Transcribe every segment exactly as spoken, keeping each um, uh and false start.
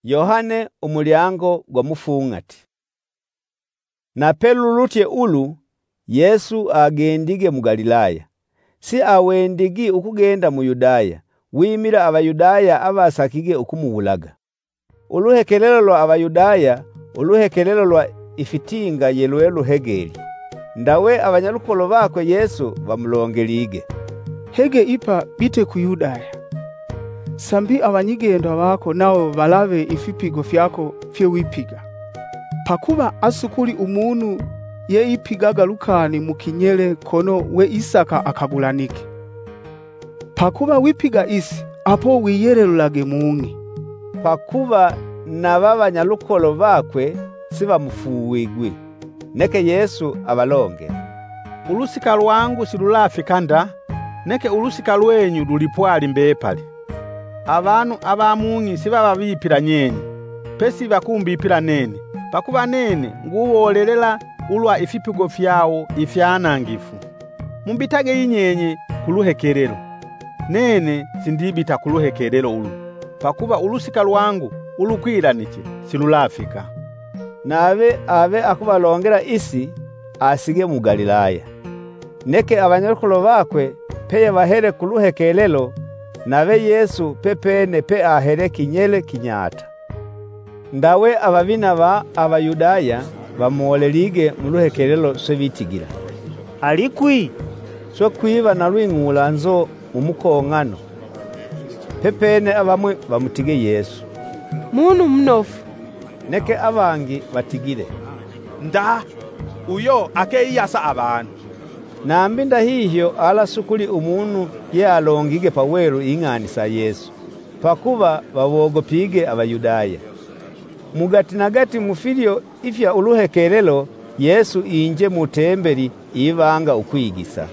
Yohane umulyango gwa mufungati. Na pelulutye ulu Yesu agendige mu Galilaya. Si awendigi ukugenda mu Yudaya, wimira abayudaya abasakige ukumubulaga. Uluhekelelo lwa abayudaya, uluhekelelo lwa ifitinga yelwe luhegeli. Ndawe abanyalukolo bakwe Yesu bamulongelige. Hege ipa bite ku Yudaya. Sambi abanyigendo bako nao balave ifipigo fyako fye wipiga. Pakuba asukuli umuntu ye ipigaga lukani mu kinyele kono we Isaka akabulanike. Pakuba wipiga isi apo wiyerelulage mungi. Pakuba na babanyalukolo bakwe sibamufuwigwe. Neke Yesu abalonge. Ulusika lwangu silulafika nda, neke ulusika lwenyu lulipwali mbepali. Abantu abamungi sibaba bipira nyenye, pesi bakumbipira nene. Pakuba nene nguwolelela ulwa ifipigo fyawo ifyanangifu. Mumbitage yinyenye kuluhekelelo. Nene sindibita kuluhekelelo ulu. Pakuba ulusika lwangu ulukwiraniche silulafika. Nabe abe akubalongera isi asige mu Galilaya. Neke abanyalukolo bakwe peye bahere kuluhekelelo, nabe Yesu pepene pe ahere kinyele kinyata. Ndawe ababina ba abayudaya bamuolelige mu luhekelelo so bitigira. Alikwi so kwiba na lwingula nzo umukongano. Pepene abamwe bamutige Yesu. Muntu mnofu. Neke abangi batigire. Nda uyo akeyasa abantu. Nambi ndahihyo ala sukuli umuntu ye alongige pawelu ingani sa Yesu. Pakuba babogopige abayudaya. Mugati nagati mufilyo ifya uluhekelelo Yesu inje mutemberi ibanga ukwigisa.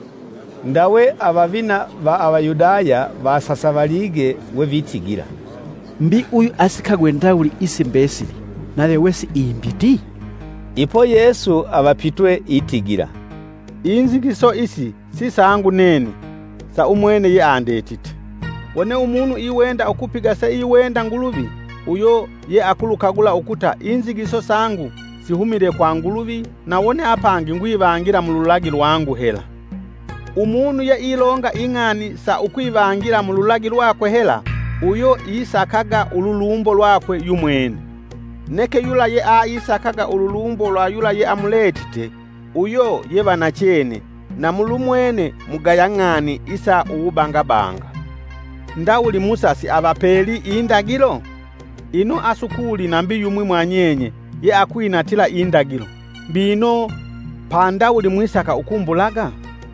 Ndawe ababina ba abayudaya basasabalige we bitigira. Mbi uyu asikagwe ndawuli isi mbesili, nale wesi imbiti. Ipo Yesu abapitwe itigira. Inzigiso isi sisangu nene, sa umwene ye andetite. Wone umuntu iwenda okupiga se iwenda ngulubi, uyo ye akulukagula ukuta inzigiso sangu sihumire kwa ngulubi, na wone apangi ngwibangira mu lulagi lwangu hela. Umuntu ye ilonga ingani sa ukwibangira mu lulagi lwakwe hela, uyo isakaga ululumbo lwakwe yumwene. Neke yula ye a isakaga ululumbo lwa yula ye amuletite, uyo ye banachene, na mulumwene mugayangani isa uubangabanga. Ndawuli musasi abapeli indagilo? Ino asukuli nambi yumwi mwanyenye ye akwinatila indagilo. Bino pandawuli mwisaka ukumbulaga?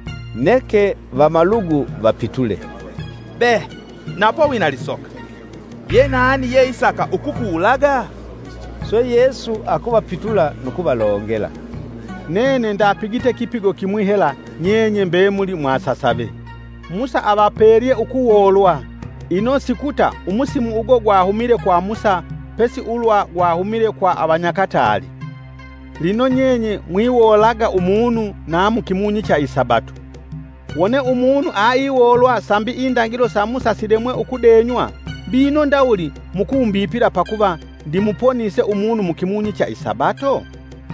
Neke vamalugu vapitule. Be, napo winalisoka. Ye nani ye Isaka ukukuulaga? So Yesu akubapitula nukubalongela. Nene ndapigite kipigo kimwihela nyenye mbemuli mwasasabe. Musa abaperie ukuwolwa. Ino sikuta umusimu ugo gwahumire kwa Musa pesi ulwa gwahumire kwa abanyakatali. Lino nyenye mwiwolaga umuntu namu kimunyi cha Isabatu. Wone umuntu aiwolwa sambi indangiro sa Musa sidemwe ukudenywa. Bino ndawuli mukumbipira pakuba ndimuponise umuntu mu kimunyi cha Isabato.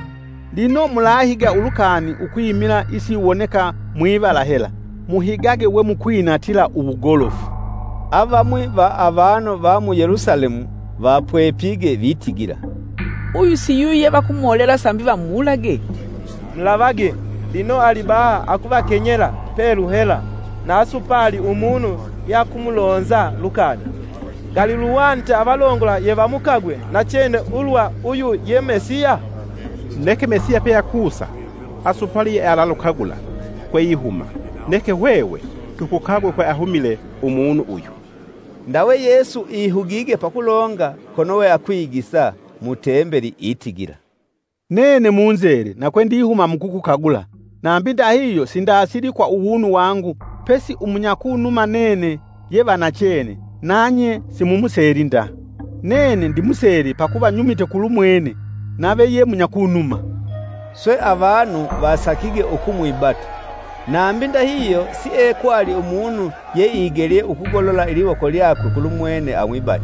Lino mulahiga ulukani ukwimira isi woneka mwibala hela. Muhigage we mukwinatila ubugolofu. Abamwe ba abano ba mu Yerusalemu bapwepige bitigira. Uyu siyuye bakumolera sambi bamulage. Mlabage lino aliba akuba kenyera peru hela na asupali umuntu yakumulonza lukani. Galiluwante abalongola yebamukagwe na chene ulwa uyu ye Mesia. Neke Mesia pe yakusa asupali alalukagula kwe ihuma. Neke wewe tukukagwe kwa ahumile umuntu uyu. Ndawe Yesu ihugige pakulonga konowe akwigisa mutemberi itigira. Nene munzere na kwendi ihuma mukukukagula. Na mbinda hiyo sindasiri kwa uhunu wangu pesi umunyakunuma nene yeba na chene nanye simumuseri nda. Nene ndimuseri pakuba nyumite kulumwene nabe ye munyakunuma. Swe abantu basakige ukumwibata. Na mbinda hiyo si ekwali umuntu ye igelie ukugolola iliboko lyakwe kulumwene amwibate.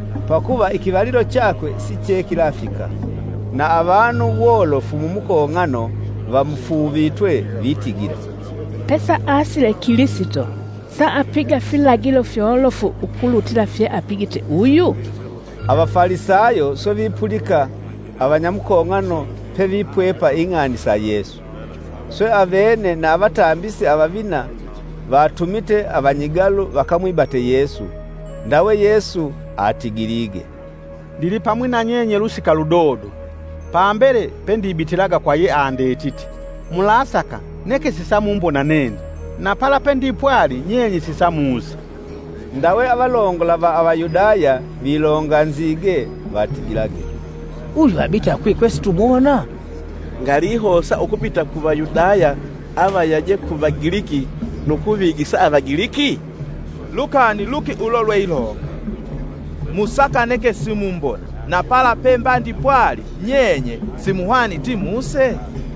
pakuba ikibalilo chakwe si che kilafika, na abantu wolofu mu mukong'ano bamufubitwe bitigira. Pesa asile Kilisito, sa apiga filagilo fyolofu ukulutila fye apigite uyu. Abafarisayo so bipulika abanyamukong'ano pe bipwepa ing'ani sa Yesu. So abene na abatambisi ababina batumite abanyigalu bakamwibate Yesu. Ndawe Yesu atigirige. Ndili pamwe na nyenye lusika ludodo. Pambere pendibitiraga kwa ye andetiti. Mulasaka neke sisamumbona nene. Na pala pendipwali nyenye sisamuza. Ndawe abalongola ba abayudaya bilonga nzige batigirage. Uyu abita kwi kwesi tumuona. Ngalihosa okupita ku Bayudaya aba yaje ku Bagiriki nokubigisa Abagiriki. Lukani luki ulolwe ilonga. Musaka neke simumbona na pala pemba ndipwali nyenye simuhani ti Muse.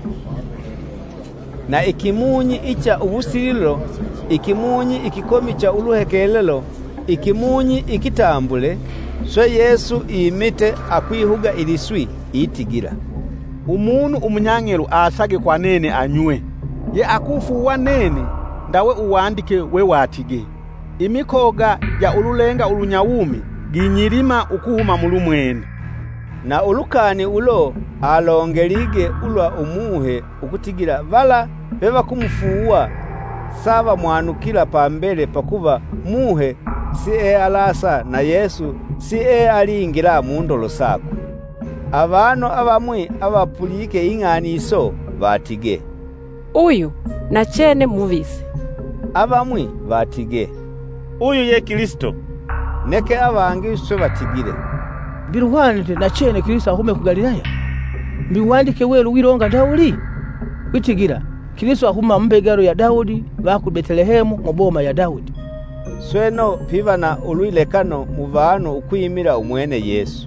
Na ikimunyi icha ubusililo, ikimunyi ikikomi cha uluhekelelo, ikimunyi ikitambule, so Yesu imite akwihuga iliswi itigira. Umunu umunyangelu asage kwa nene anywe, ye akufu wa nene ndawe uwandike we watige. Imikoga ya ululenga ulunyawumi ginyirima ukuhuma mulumwene. Na ulukani ulo alongelige ulwa umuhe ukutigira vala beba kumufuwa saba mwanukila pambele pakuba muhe si e alasa na Yesu si e alingira mundolo sako. Abano abamwe abapulike ing'ani iso batige. Uyu na chene muvisi. Abamwe batige. Uyu ye Kristo. Neke abangi so batigire. Biruhande na chene Kristo ahume ku Galilaya. Mbiwandike welu wironga Daudi. Witigira Kristo ahuma mbegaro ya Daudi baku Betelehemu muboma ya Daudi. Sweno pivana ulwilekano muvano ukwimira umwene Yesu.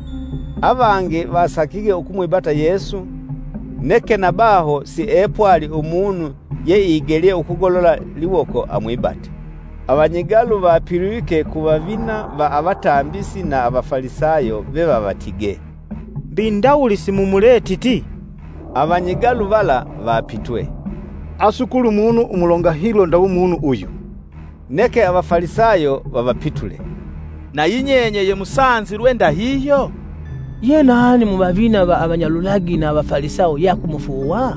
Abange basakige ukumwibata Yesu, neke nabaho si epwali umunu ye igelie ukugolola liwoko amwibate. Abanyigalu bapirike kubavina ba abatambisi na abafarisayo beba batige. Bindawuli simumuletiti. Abanyigalu bala bapitwe. Asukulu munu umulonga hilo ndawu munu uyu. Neke abafarisayo babapitule. Na yinyenye ye musanzi rwenda hiyo. Ye nani mubavina ba abanyalulagi na abafarisayo yakumufuwa?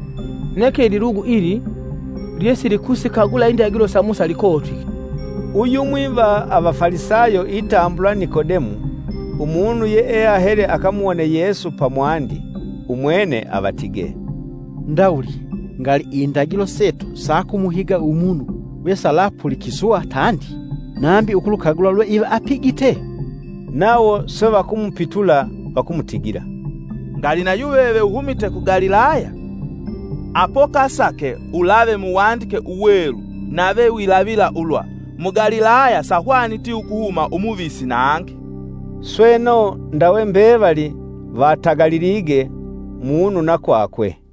Neke lirugu ili lyesi likusi kagula indagiro sa Musa likoti. Uyu mwiva abafarisayo itambula Nikodemu, umunu ye ea here akamuone Yesu pamwandi, umwene abatige. Ndauli, ngali indagiro setu sakumuhiga umunu wesa lapulikizwa tandi, nambi ukulukagula lwe iwa apigite. Nawo so bakumupitula bakumutigira. Ngali na yuwewe uhumite ku Galilaya. Apoka sake ulave muwandike uweru nave wilabila ulwa mu Galilaya sahwani ti ukuhuma umuvisi nange. Sweno ndawe mbebali batagalirige munu na kwakwe.